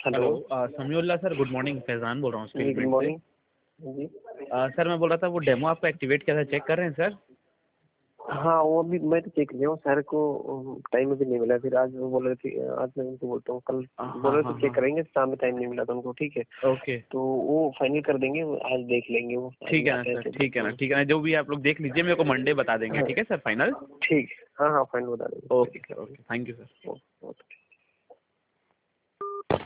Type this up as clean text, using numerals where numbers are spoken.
Hello. Hello Samiullah sir, good morning. Faizan बोल रहा हूँ जी, स्टील गुड प्रिंट से। मॉर्निंग। जी। सर मैं बोल रहा था वो डेमो आपका एक्टिवेट किया था, चेक कर रहे हैं सर? हाँ, वो अभी मैं तो चेक किया हूँ, सर को टाइम अभी नहीं मिला, फिर आज वो बोल रहे थे, आज मैं उनको बोलता हूँ, कल बोल हाँ रहे थे हाँ चेक हाँ। करेंगे, शाम में टाइम नहीं मिला था उनको, ठीक है। ओके, तो वो फाइनल कर देंगे, वो आज देख लेंगे, वो आज ठीक है ना आते हैं सर, तो ठीक है देखते ना, हैं। ठीक है ना, जो भी आप लोग देख लीजिए, मेरे को मंडे बता देंगे, हाँ, ठीक है सर, फाइनल? ठीक है। हाँ हाँ, फाइनल बता देंगे, कोई ओके दिक्कत सर, नहीं। Okay, thank you sir. Okay.